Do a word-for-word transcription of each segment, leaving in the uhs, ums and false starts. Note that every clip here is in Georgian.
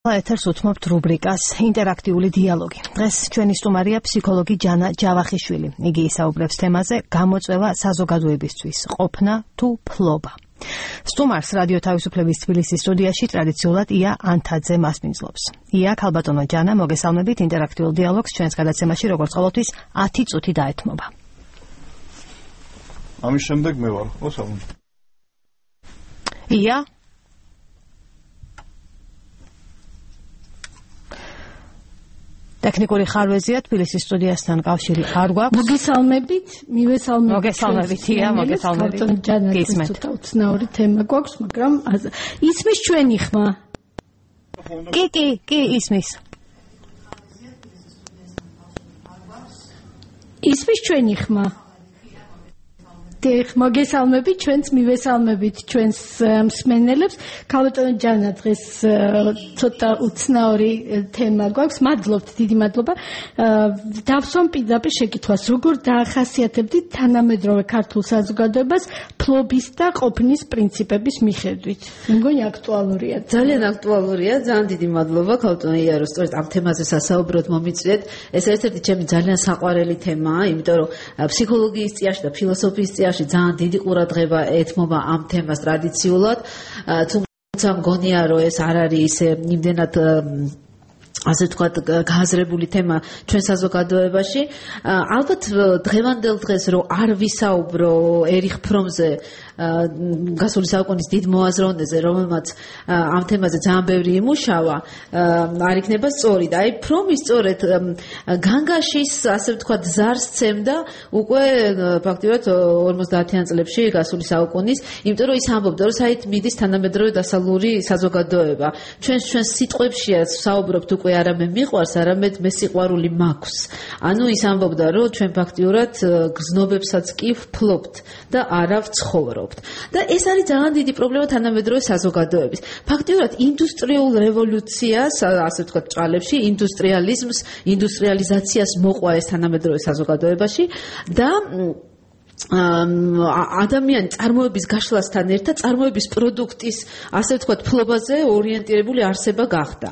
ეთერს უთმობთ რუბრიკას ინტერაქტიული დიალოგი. დღეს ჩვენი სტუმარია ფსიქოლოგი ჯანა ჯავახიშვილი. იგი ისაუბრებს თემაზე გამოწვევა საზოგადოებისთვის, ყოფნა თუ ფლობა. სტუმარს რადიო თავისუფლების თბილისის სტუდიაში ტრადიციულად ია ანთაძე მასპინძლობს. ია, ქალბატონო ჯანა, მოგესალმებით ინტერაქტიულ დიალოგს ჩვენს გადაცემაში, როგორც ყოველთვის ათი წუთი დაეთმობა. ამის შემდეგ მე ვარ, ხო სალმო? ია ტექნიკური ხარვეზია თბილისის სტუდიასთან კავშირი არ გვაქვს. მოგესალმებით, მივესალმებით. მოგესალმებით, ია, მოგესალმებით. გისმენთ. უცნაური თემა გვაქვს, მაგრამ ისმის ჩვენი ხმა. კი, კი, კი, ისმის. ისმის ჩვენი ხმა. დიახ, მოგესალმებით, ჩვენც მივესალმებით ჩვენს მსმენელებს. ქალბატონო ჯანა, დღეს ცოტა უცნაური თემა გვაქვს. მადლობთ, დიდი მადლობა. დავსვამ პირდაპირ შეკითხვას, როგორ დაახასიათებდით თანამედროვე ქართულ საზოგადოებას ფლობის და ყოფნის პრინციპების მიხედვით? მგონი აქტუალურია. ძალიან აქტუალურია, ძალიან დიდი მადლობა ქალბატონო ია, რომ სწორედ ამ თემაზე სასაუბროდ მომიწვიეთ. ეს ერთ-ერთი ჩემი ძალიან საყვარელი თემაა, იმიტომ რომ ფსიქოლოგიის წიაში და ფილოსოფიის წიაში ძალიან დიდი ყურადღება ეთმობა ამ თემას ტრადიციულად, თუმცა მგონია რომ ეს არ არის ისე იმდენად ასე ვთქვათ გააზრებული თემა ჩვენ საზოგადოებაში. ალბათ დღევანდელ დღეს რომ არ ვისაუბრო ერიხ ფრომზე, გასული საუკუნის დიდ მოაზროვნეზე, რომელმაც ამ თემაზე ძალიან ბევრი იმუშავა, არ იქნება სწორი. და აი ფრომი სწორედ განგაშის, ასე ვთქვათ, ზარს სცემდა უკვე ფაქტიურად ორმოცდაათიან წლებში გასული საუკუნის, იმიტომ რომ ის ამბობდა, რომ საით მიდის თანამედროვე დასავლური საზოგადოება. ჩვენს ჩვენს სიტყვებშია საუბრობთ უკვე არა მე მიყვარს, არამედ მე სიყვარული მაქვს. ანუ ის ამბობდა, რომ ჩვენ ფაქტიურად გზნობებსაც კი ვფლობთ და არა ვცხოვრობთ. და ეს არის ძალიან დიდი პრობლემა თანამედროვე საზოგადოების. ფაქტიურად ინდუსტრიულ რევოლუციას, ასე ვთქვათ, ჭალებში, ინდუსტრიალიზმს, ინდუსტრიალიზაციას მოყვა ეს თანამედროვე საზოგადოებაში და ადამიანი წარმოების გაშლასთან ერთად წარმოების პროდუქტის, ასე ვთქვათ, ფლობაზე ორიენტირებული არსება გახდა.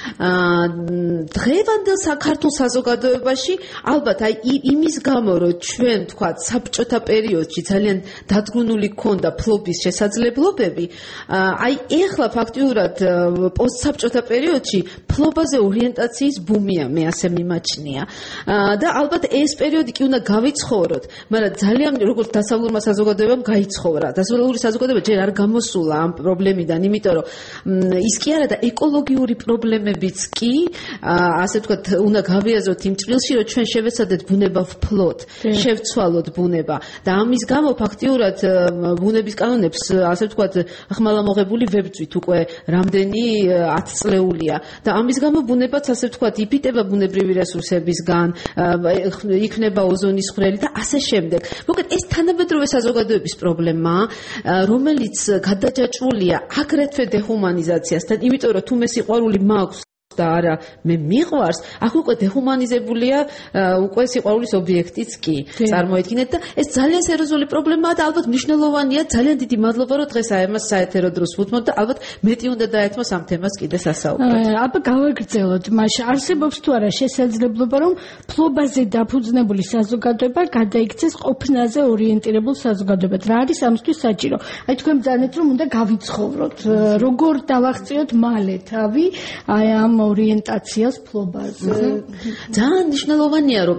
დღევანდელ საქართველოს საზოგადოებაში ალბათ აი იმის გამო, რომ ჩვენ ვთქვათ, საბჭოთა პერიოდში ძალიან დადგმული ჰქონდა ფლობის შესაძლებლობები, აი ეხლა ფაქტიურად პოსტსაბჭოთა პერიოდში ფლობაზე ორიენტაციის ბუმია, მე ასე მიმაჩნია. და ალბათ ეს პერიოდი კი უნდა გავიცხოვროთ, მაგრამ ძალიან როგორც დასავლურმა საზოგადოებამ გაიცხოვრა. დასავლური საზოგადოება ჯერ არ გამოსულა ამ პრობლემიდან, იმიტომ რომ ის კი არა და ეკოლოგიური პრობლემებიც კი, ასე ვთქვათ, უნდა გავიაზროთ იმ ჭრილში, რომ ჩვენ შევეცადეთ ბუნება ვფლოთ, შევცვალოთ ბუნება და ამის გამო ფაქტიურად ბუნების კანონებს, ასე ვთქვათ, ხმალამოღებული ვებძვით უკვე რამდენი ათწლეულია და ამის გამო ბუნებაც, ასე ვთქვათ, იფიტება ბუნებრივი რესურსებისგან, იქნება ოზონის ხვრელი და ასე შემდეგ. მოკლედ ეს თანამედროვე საზოგადოების პრობლემაა, რომელიც გადაჯაჭვულია აგრეთვე დეჰუმანიზაციასთან, იმიტომ რომ თუ მე სიყვარული მაქვს და არა მე მიყვარს, აქ უკვე დეჰუმანიზებულია უკვე სიყვარულის ობიექტიც კი წარმოიდგინეთ და ეს ძალიან სერიოზული პრობლემაა და ალბათ მნიშვნელოვანია. ძალიან დიდი მადლობა რომ დღეს აემას საეთერო დროს ვუთმობთ და ალბათ მეტი უნდა დაეთმოს ამ თემას კიდე სასაუბრად. აბა გავაგრძელოთ მაშინ. არსებობს თუ არა შესაძლებლობა რომ ფლობაზე დაფუძნებული საზოგადოება გადაიქცეს ყოფნაზე ორიენტირებულ საზოგადოებად? რა არის ამისთვის საჭირო? აი თქვენ ბრძანეთ რომ უნდა გავიცხოვროთ. როგორ დავაღწიოთ მალე თავი აი ამ ორიენტაციას ფლობაზე? ძალიან მნიშვნელოვანია რომ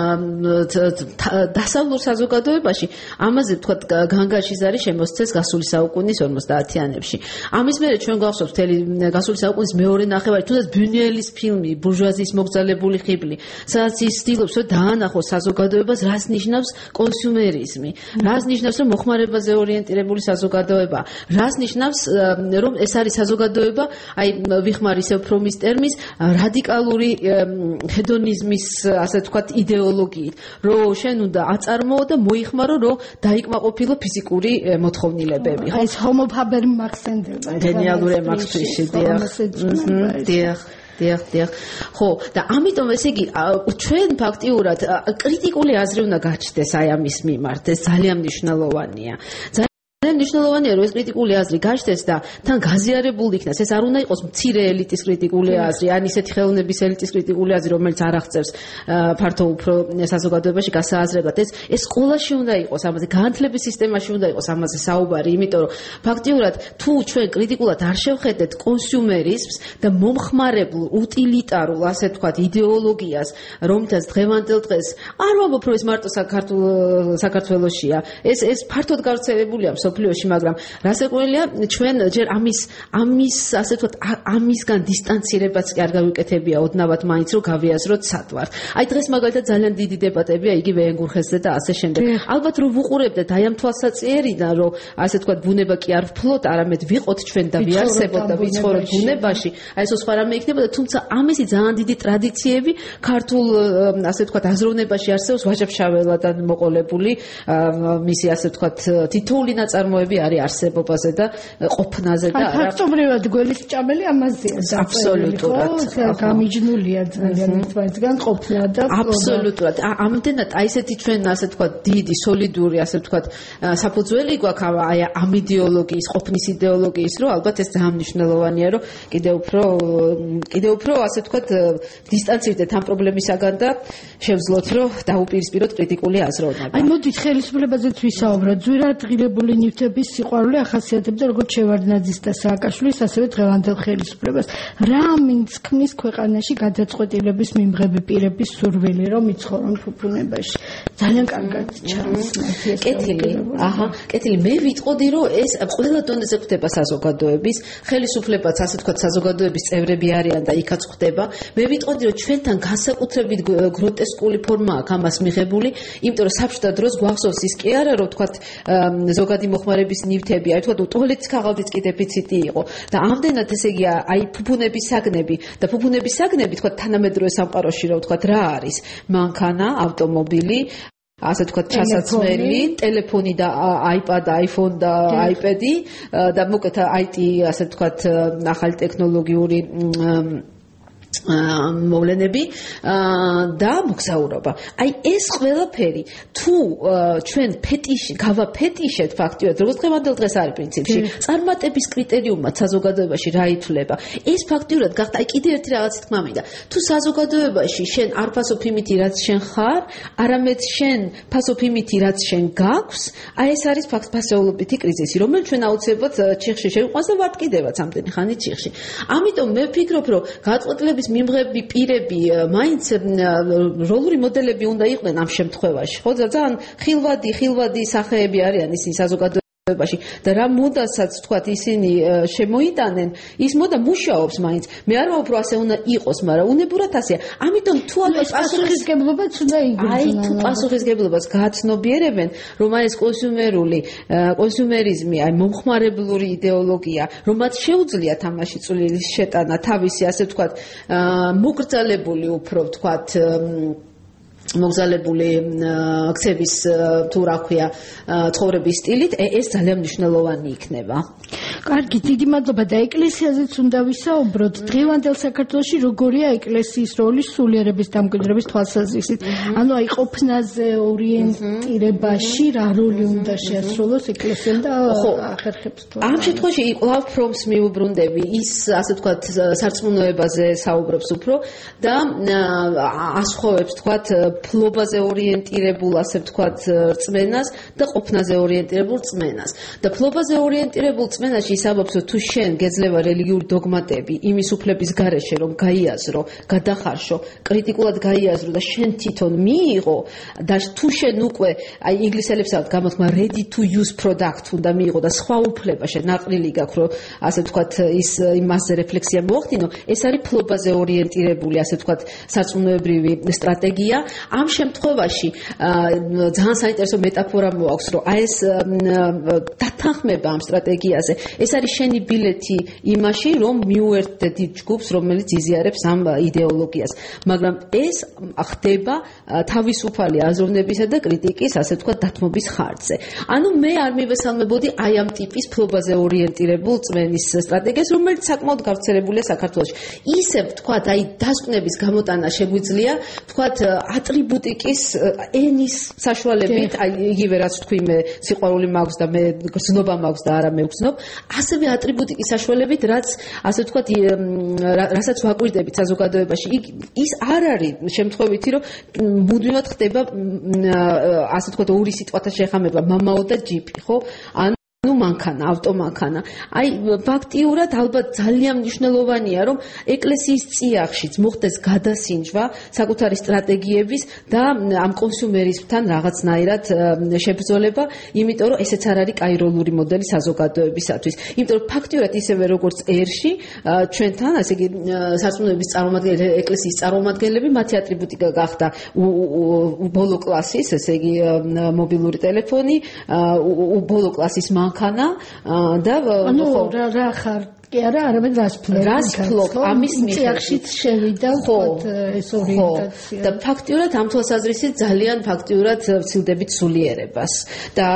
დასავლურ საზოგადოებაში ამაზე ვთქვათ განგაშის არის შემოსცეს გასული საუკუნის ორმოცდაათიანებში. ამის მერე ჩვენ გვახსოვს მთელი გასული საუკუნის მეორე ნახევარი, თუნდაც ბუნიუელის ფილმი ბურჟუაზიის მოგზალებული ხიბლი, სადაც ის ცდილობს რომ დაანახოს საზოგადოებას, რას ნიშნავს კონსუმერიზმი, რას ნიშნავს რომ მოხმარებაზე ორიენტირებული საზოგადოება, რას ნიშნავს რომ ეს არის საზოგადოება, აი ვიხმარ ისევ ფრომის ტერმის რადიკალური ჰედონიზმის, ასე ვთქვათ, იდეოლოგიით, რომ შენ უნდა აწარმოო და მოიხმარო, რომ დაიკმაყოფილო ფიზიკური მოთხოვნილებები. ეს ჰომო ფაბერი მახსენდება. გენიალური მაქსვიში, დიახ. დიახ. დიახ, დიახ. ხო, და ამიტომ ესე იგი ჩვენ ფაქტიურად კრიტიკული აზრი უნდა გაჩნდეს აი ამის მიმართ, ეს ძალიან მნიშვნელოვანია. მნიშვნელოვანია რომ ეს კრიტიკული აზრი გაჩნდეს და თან გაზიარებული იქნას. ეს არ უნდა იყოს მცირე ელიტის კრიტიკული აზრი, ან ისეთი ხელოვნების ელიტის კრიტიკული აზრი, რომელიც არ აღწევს ფართო უფრო საზოგადოებაში გასააზრებად. ეს ეს სკოლაში უნდა იყოს, ამაზე განათლების სისტემაში უნდა იყოს ამაზე საუბარი, იმიტომ რომ ფაქტიურად თუ ჩვენ კრიტიკულად არ შევხედეთ კონსიუმერიზმს და მომხმარებულ უტილიტარულ, ასე ვთქვათ, იდეოლოგიას, რომთაც დღევანდელ დღეს არ ვამბობ, რომ ეს მარტო საქართველოშია. ეს ეს ფართოდ გავრცელებულია მსოფლიოში, მაგრამ რასაკვირველია, ჩვენ ჯერ ამის ამის ასე ვთქვათ, ამისგან დისტანცირებაც კი არ გავიკეთებია ოდნავად მაინც რომ გავიაზროთ სად ვართ. აი დღეს მაგალითად ძალიან დიდი დებატებია იგივე ენგურხესზე და ასე შემდეგ. ალბათ რომ ვუყურებდეთ აი ამ თვალსაჩინარიდან, რომ ასე ვთქვათ, ბუნება კი არ ვფლოთ, არამედ ვიყოთ ჩვენ და ვიარსებოთ და ვიცხოვროთ ბუნებაში. აი ეს სხვა რამე იქნებოდა, თუმცა ამისი ძალიან დიდი ტრადიციები ქართულ ასე ვთქვათ, აზროვნებაში არსებობს ვაჟა-ფშაველადან მოყოლებული მისი ასე ვთქვათ, თითოეული ნაწარმოები არის არსებობაზე და ყოფნაზე და არა ფაქტობრივად გველის ჭამელი ამაზეა აბსოლუტურად გამიჯნულია ძალიან ერთმანეთთან ყოფნა და აბსოლუტურად ამდენად აი ესეთი ჩვენ ასე ვთქვათ დიდი სოლიდური ასე ვთქვათ საფუძველი გვაქვს აი ამ იდეოლოგიის ყოფნის იდეოლოგიის რომ ალბათ ეს ძალიან მნიშვნელოვანია რომ კიდევ უფრო კიდევ უფრო ასე ვთქვათ დისტანცირდეთ ამ პრობლემისაგან და შევძლოთ რომ დაუპირისპიროთ კრიტიკული აზროვნება. აი მოდით ხელისუფლებაზეც ვისაუბროთ. ძვირად ღირებული ნივთების სიყვარული ახასიათებდა როგორც შევარდნაძის და სააკაშვილის, ასევე დღევანდელ ხელისუფლებას. რა მინც ქმნის ქვეყანაში გადაწყვეტილების მიმღები პირების სურვილი, რომ იცხოვრონ ფუფუნებაში. ძალიან კარგად ჩანს. კეთილი, აჰა, კეთილი. მე ვიტყოდი, რომ ეს ყველა დონეზე ხდება საზოგადოების, ხელისუფლებაც ასე ვთქვათ საზოგადოების წევრები არიან და იქაც ხდება. მე ვიტყოდი, რომ ჩვენთან განსაკუთრებით გროტესკული ფორმა აქვს ამას მიღებული, იმიტომ რომ საბჭოთა დროს გვახსოვს ის კი არა, რომ ვთქვათ ზოგადი მოხმარების ნივთები, აი ვთქვათ ტუალეტის ქაღალდის კი დეფიციტი იყო და ამდენად ესე იგი აი ფუფუნების საგნები და ფუფუნების საგნები ვთქვათ თანამედროვე სამყაროში რა ვთქვათ რა არის? მანქანა, ავტომობილი, ასე ვთქვათ ჩასაცმელი, ტელეფონი და iPad, iPhone და iPad-ი და მოკლედ აი ტი ასე ვთქვათ ახალი ტექნოლოგიური მოვლენები და მოგზაურობა. აი ეს ყველაფერი თუ ჩვენ ფეტიში გავაფეტიშეთ ფაქტიურად, როგორც დღევანდელ დღეს არის პრინციპში, წარმატების კრიტერიუმად საზოგადოებაში რა ითვლება. ეს ფაქტიურად გახდა აი კიდევ ერთი რაღაცი თქმა მინდა. თუ საზოგადოებაში შენ არ ფასობ იმითი, რაც შენ ხარ, არამედ შენ ფასობ იმითი, რაც შენ გაქვს, აი ეს არის ფასეულობითი კრიზისი, რომელიც ჩვენ აუცილებლად ჩიხში შევიყვანს და ვართ კიდევაც ამდენი ხანი ჩიხში. ამიტომ მე ვფიქრობ, რომ გადაწყვეტილების მიმღები პირები მაინც როლური მოდელები უნდა იყვნენ ამ შემთხვევაში. ხო, ძალიან ხილვადი, ხილვადი სახეები არიან ისინი საზოგადოებაში და რა მოდასაც ვთქვათ ისინი შემოიტანენ, ის მოდა მუშაობს მაინც. მე არ ვამბობ, რომ ასე უნდა იყოს, მაგრამ უნებურად ასეა. ამიტომ თუ ალბათ პასუხისგებლობაც უნდა იგრძნონ. აი თუ პასუხისგებლობას გააცნობიერებენ, რომ აი ეს კონსიუმერული კონსიუმერიზმი, აი მომხმარებლური იდეოლოგია, რომ მათ შეუძლიათ ამაში წვლილი შეტანა, თავისი ასე ვთქვათ მოგრძალებული უფრო ვთქვათ მოგზალებული ქცევის თუ რა ქვია ცხოვრების სტილით ეს ძალიან მნიშვნელოვანი იქნება. კარგი, დიდი მადლობა და ეკლესიაზეც უნდა ვისაუბროთ. დღევანდელ საქართველოში როგორია ეკლესიის როლი სულიერების დამკვიდრების თვალსაზრისით? ანუ აი ყოფნაზე ორიენტირებაში რა როლი უნდა შეასრულოს ეკლესიამ და ახერხებს თვალს? ამ შემთხვევაში კვლავ ფრომს მიუბრუნდები, ის ასე ვთქვათ სარწმუნოებაზე საუბრობს უფრო და ასხოვებს ვთქვათ ფლობაზე ორიენტირებულ ასე ვთქვათ რწმენას და ყოფნაზე ორიენტირებულ რწმენას. და ფლობაზე ორიენტირებულ რწმენაში ის ამბობს, რომ თუ შენ გეძლევა რელიგიური დოგმატები იმის უფლების გარეშე, რომ გაიაზრო, გადახარშო, კრიტიკულად გაიაზრო და შენ თვითონ მიიღო და თუ შენ უკვე აი ინგლისელებსაც გამოთქმა ready to use product უნდა მიიღო და სხვა უფლება შენ ნაყრილი გაქვს, რომ ასე ვთქვათ ის იმასზე რეფლექსია მოახდინო, ეს არის ფლობაზე ორიენტირებული ასე ვთქვათ სარწმუნოებრივი სტრატეგია. ამ შემთხვევაში ძალიან საინტერესო მეტაფორა მოაქვს, რომ აი ეს დათანხმება ამ სტრატეგიაზე, ეს არის შენი ბილეთი იმაში, რომ მიუერთდეთ იმ ჯგუფს, რომელიც იზიარებს ამ იდეოლოგიას. მაგრამ ეს ხდება თავისუფალი აზროვნებისა და კრიტიკის, ასე ვთქვათ, დათმობის ხარჯზე. ანუ მე არ მივესალმებოდი აი ამ ტიპის ფლობაზე ორიენტირებულ წმენის სტრატეგიას, რომელიც საკმაოდ გავრცელებულია საქართველოში. ისე ვთქვათ, აი დასკვნების გამოტანა შეგვიძლია, ვთქვათ, ატრიბუტიკის ენის საშუალებით, აი იგივე რაც თქვი მე სიყვარული მაქვს და მე გრძნობა მაქვს და არა მე ვგრძნობ, ასევე ატრიბუტიკის საშუალებით, რაც ასე ვთქვათ, რასაც ვაკვირდებით საზოგადოებაში, ის არ არის შემთხვევითი, რომ მუდმივად ხდება ასე ვთქვათ, ორი სიტყვათა შეხამება, მამაო და ჯიპი, ხო? ანუ მანქანა, ავტომანქანა. აი ფაქტიურად ალბათ ძალიან მნიშვნელოვანია, რომ ეკლესიის წიაღშიც მოხდეს გადასინჯვა საკუთარი სტრატეგიების და ამ კონსუმერიზმთან რაღაცნაირად შებრძოლება, იმიტომ რომ ესეც არ არის კაიროლური მოდელი საზოგადოებისათვის. იმიტომ რომ ფაქტიურად ისევე როგორც ერში, ჩვენთან, ასე იგი სარწმუნოების წარმომადგენლები, ეკლესიის წარმომადგენლები, მათი ატრიბუტიკა გახდა ბოლო კლასის, ესე იგი მობილური ტელეფონი, ბოლო კლასის მანქანა და ანუ რა რა ხარ კი არა, არამედ რას ფლობ. რას ფლობ, ამის მიხედვით შევიდა ვთქვათ ეს ორიენტაცია. და ფაქტიურად ამ თვალსაზრისით ძალიან ფაქტიურად ვცილდებით სულიერებას. და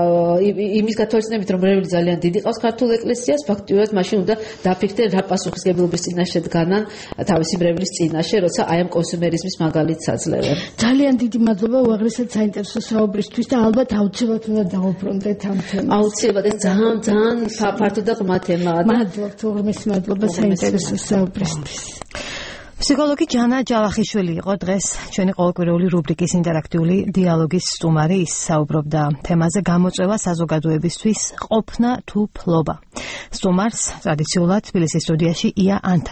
იმის გათვალისწინებით, რომ რეველი ძალიან დიდი ყავს ქართულ ეკლესიას, ფაქტიურად მაშინ უნდა დაფიქრდე რა პასუხისგებლობის წინაშე დგანან თავისი მრევლის წინაშე, როცა აი ამ კონსუმერიზმის მაგალითს აძლევენ. ძალიან დიდი მადლობა უაღრესად საინტერესო საუბრისთვის და ალბათ აუცილებლად უნდა დავუბრუნდეთ ამ თემას. აუცილებლად ეს ძალიან ძალიან ფართო და ღრმა თემაა. მადლობა თურმის მადლობა საინტერესო საუბრისთვის. ფსიქოლოგი ჯანა ჯავახიშვილი იყო დღეს ჩვენი ყოველკვირეული რუბრიკის ინტერაქტიული დიალოგის სტუმარი. ის საუბრობდა თემაზე გამოწვევა საზოგადოებისთვის ყოფნა თუ ფლობა. სტუმარს ტრადიციულად თბილისის სტუდიაში ია ანთა